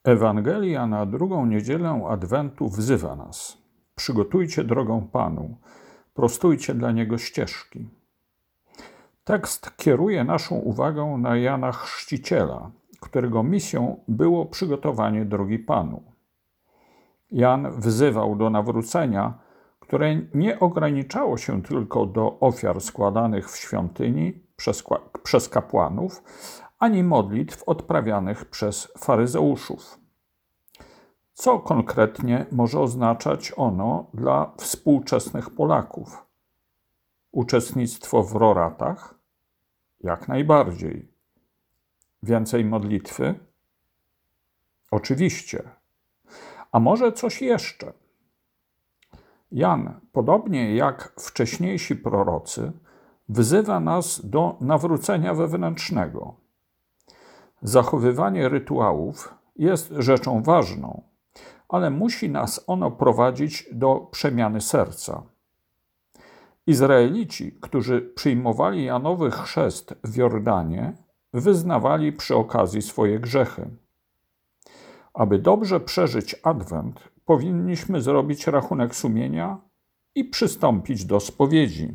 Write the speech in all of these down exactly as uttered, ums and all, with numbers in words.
Ewangelia na drugą niedzielę Adwentu wzywa nas. Przygotujcie drogę Panu, prostujcie dla Niego ścieżki. Tekst kieruje naszą uwagę na Jana Chrzciciela, którego misją było przygotowanie drogi Panu. Jan wzywał do nawrócenia, które nie ograniczało się tylko do ofiar składanych w świątyni przez, przez kapłanów, ani modlitw odprawianych przez faryzeuszów. Co konkretnie może oznaczać ono dla współczesnych Polaków? Uczestnictwo w roratach? Jak najbardziej. Więcej modlitwy? Oczywiście. A może coś jeszcze? Jan, podobnie jak wcześniejsi prorocy, wzywa nas do nawrócenia wewnętrznego. Zachowywanie rytuałów jest rzeczą ważną, ale musi nas ono prowadzić do przemiany serca. Izraelici, którzy przyjmowali Janowy chrzest w Jordanie, wyznawali przy okazji swoje grzechy. Aby dobrze przeżyć Adwent, powinniśmy zrobić rachunek sumienia i przystąpić do spowiedzi.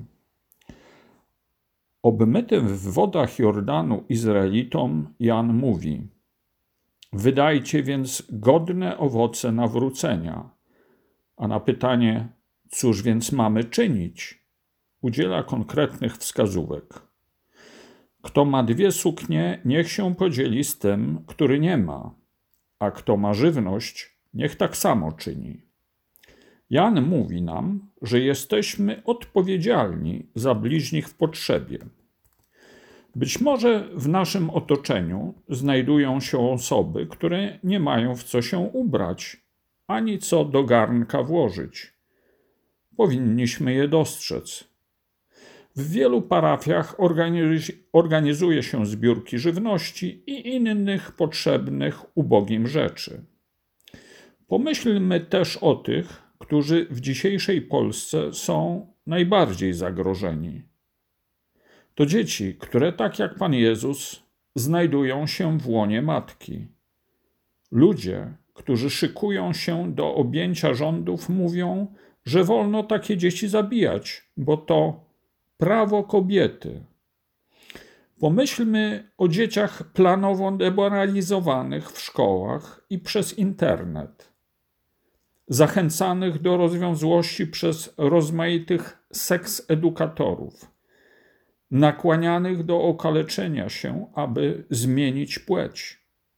Obmytym w wodach Jordanu Izraelitom Jan mówi: wydajcie więc godne owoce nawrócenia. A na pytanie, cóż więc mamy czynić, udziela konkretnych wskazówek. Kto ma dwie suknie, niech się podzieli z tym, który nie ma, a kto ma żywność, niech tak samo czyni. Jan mówi nam, że jesteśmy odpowiedzialni za bliźnich w potrzebie. Być może w naszym otoczeniu znajdują się osoby, które nie mają w co się ubrać, ani co do garnka włożyć. Powinniśmy je dostrzec. W wielu parafiach organizuje się zbiórki żywności i innych potrzebnych ubogim rzeczy. Pomyślmy też o tych, którzy w dzisiejszej Polsce są najbardziej zagrożeni. To dzieci, które tak jak Pan Jezus znajdują się w łonie matki. Ludzie, którzy szykują się do objęcia rządów, mówią, że wolno takie dzieci zabijać, bo to prawo kobiety. Pomyślmy o dzieciach planowo demoralizowanych w szkołach i przez internet, zachęcanych do rozwiązłości przez rozmaitych seksedukatorów, nakłanianych do okaleczenia się, aby zmienić płeć.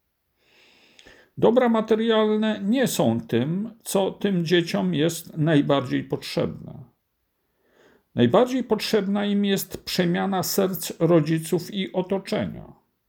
Dobra materialne nie są tym, co tym dzieciom jest najbardziej potrzebne. Najbardziej potrzebna im jest przemiana serc rodziców i otoczenia.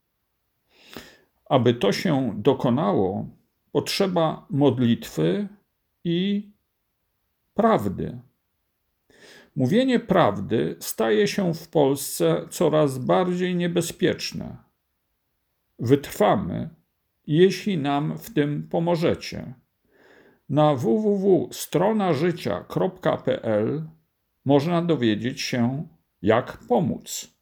Aby to się dokonało, potrzeba modlitwy i prawdy. Mówienie prawdy staje się w Polsce coraz bardziej niebezpieczne. Wytrwamy, jeśli nam w tym pomożecie. Na w w w kropka strona życia kropka p l można dowiedzieć się, jak pomóc.